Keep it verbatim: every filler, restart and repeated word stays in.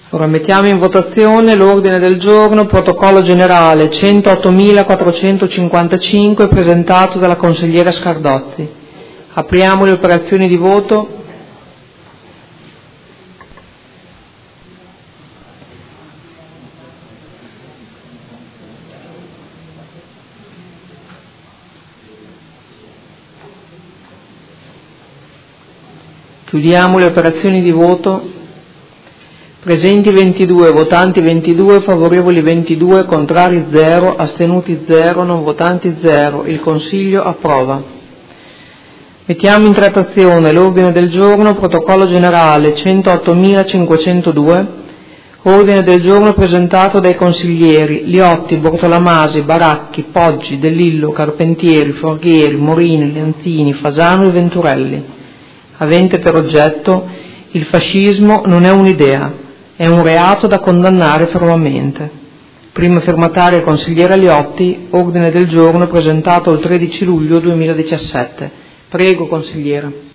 Ora mettiamo in votazione l'ordine del giorno, protocollo generale centottomilaquattrocentocinquantacinque presentato dalla consigliera Scardotti. Apriamo le operazioni di voto. Chiudiamo le operazioni di voto. Presenti ventidue, votanti ventidue, favorevoli ventidue, contrari zero, astenuti zero, non votanti zero. Il Consiglio approva. Mettiamo in trattazione l'ordine del giorno, protocollo generale centottomilacinquecentodue, ordine del giorno presentato dai consiglieri Liotti, Bortolamasi, Baracchi, Poggi, De Lillo, Carpentieri, Forghieri, Morini, Lenzini, Fasano e Venturelli, avente per oggetto: il fascismo non è un'idea, è un reato da condannare fermamente. Prima firmataria consigliera Liotti, ordine del giorno presentato il tredici luglio duemiladiciassette. Prego, consigliera.